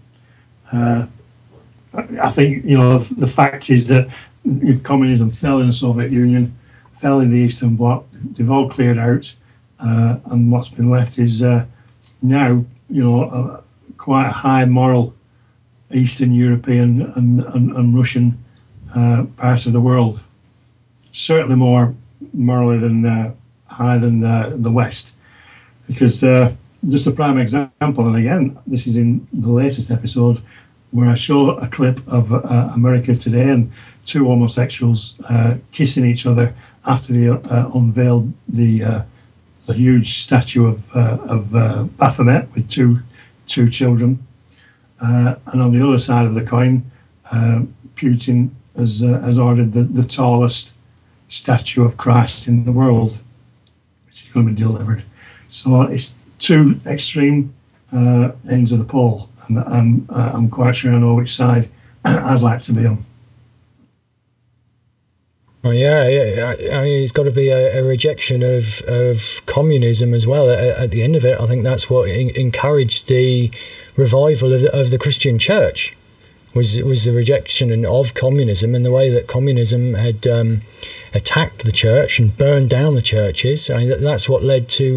I think, the fact is that communism fell in the Soviet Union, fell in the Eastern Bloc. They've all cleared out, and what's been left is now, quite a high moral Eastern European and Russian part of the world. Certainly more morally than higher than the West, because just a prime example, and again, this is in the latest episode, where I show a clip of America today and two homosexuals kissing each other after they unveiled the huge statue of Baphomet with two children. And on the other side of the coin, Putin has ordered the tallest statue of Christ in the world, which is going to be delivered. So it's two extreme ends of the pole. And I'm quite sure I know which side I'd like to be on. Well, yeah. I mean, it's got to be a rejection of communism as well. At the end of it, I think that's what encouraged the revival of the Christian Church. Was the rejection of communism and the way that communism had attacked the church and burned down the churches. I mean, that's what led to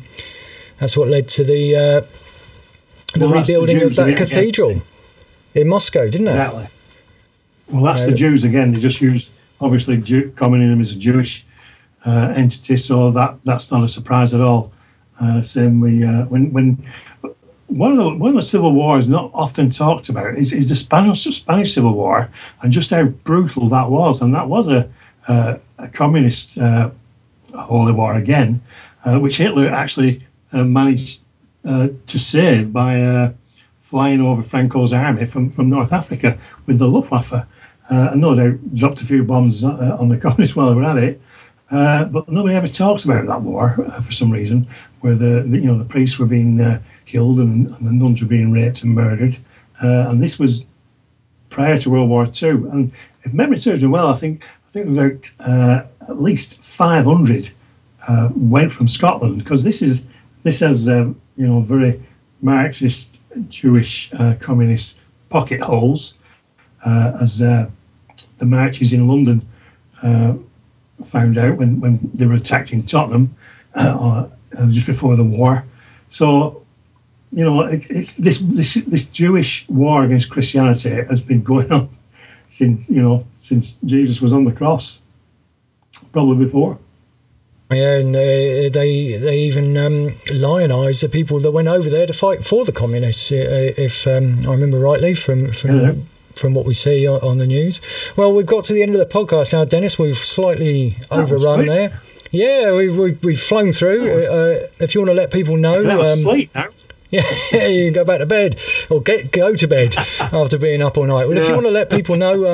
the rebuilding of that cathedral in Moscow, didn't it? Exactly. Well, that's the Jews again. They just use, obviously, communism is a Jewish entity, so that's not a surprise at all. Same when one of the civil wars not often talked about is the Spanish Civil War, and just how brutal that was. And that was a communist holy war again, which Hitler actually managed to save by flying over Franco's army from North Africa with the Luftwaffe, and no doubt dropped a few bombs on the communists while they were at it. But nobody ever talks about that war for some reason, where the priests were being killed and the nuns were being raped and murdered, and this was prior to World War II. And if memory serves me well, I think about at least 500 went from Scotland, because this has very Marxist Jewish communist pocket holes, as the marches in London found out when they were attacked in Tottenham just before the war. So, it's this Jewish war against Christianity has been going on since Jesus was on the cross, probably before. Yeah, and they even lionised the people that went over there to fight for the communists, if I remember rightly from what we see on the news. Well, we've got to the end of the podcast now, Dennis. We've slightly overrun there. Yeah, we've flown through. If you want to let people know, sleep now. Yeah, you can go back to bed or go to bed after being up all night. Well, if you want to let people know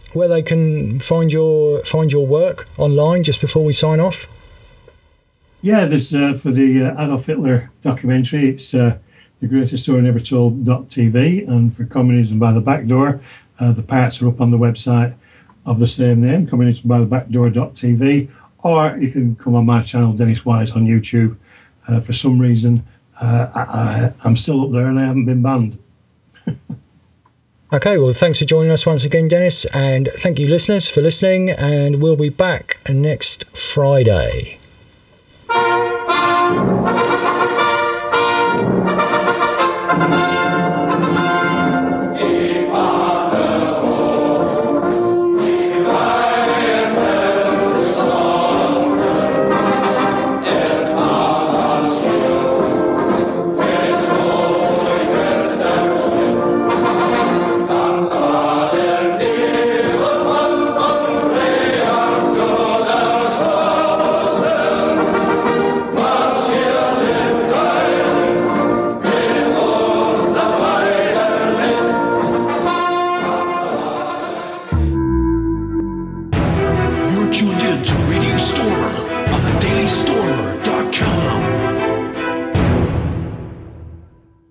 where they can find your work online just before we sign off? Yeah, there's for the Adolf Hitler documentary, it's The Greatest Story Never Told.tv, and for Communism by the Back Door, the parts are up on the website of the same name, Communism by the Back Door.tv, or you can come on my channel, Dennis Wise, on YouTube. For some reason, I'm still up there and I haven't been banned. Okay, well, thanks for joining us once again, Dennis, and thank you, listeners, for listening, and we'll be back next Friday.